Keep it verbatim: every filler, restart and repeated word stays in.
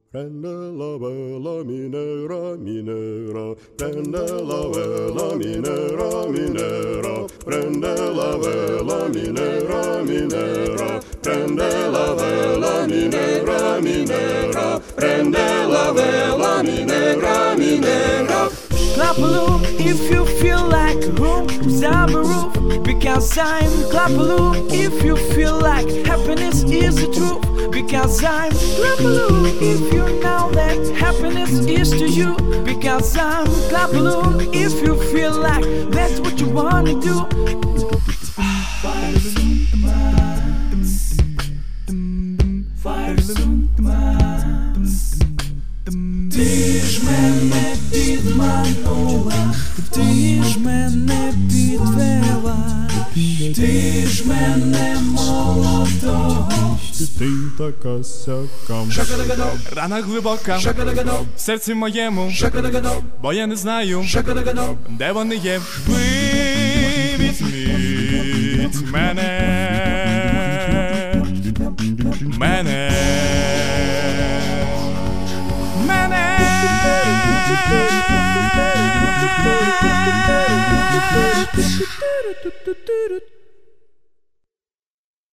Prende la vela minera, minera, prende la vela minera, minera, prende la vela minera, minera, prende la vela minera, minera, prende la vela minera, minera. Clap along if you feel like a room without a roof, because I'm clap along if you feel like happiness is the truth, because I'm clap along if you know that happiness is to you, because I'm clap along if you feel like that's what you wanna do. Fires on the minds, fires on the minds. Ти ж мене підманула, ти ж мене підвела, ти ж мене молодого. Ти така сяка. Рана глибока в серці моєму, бо я не знаю, де вони є. Візьміть мене, мене, мене. Мене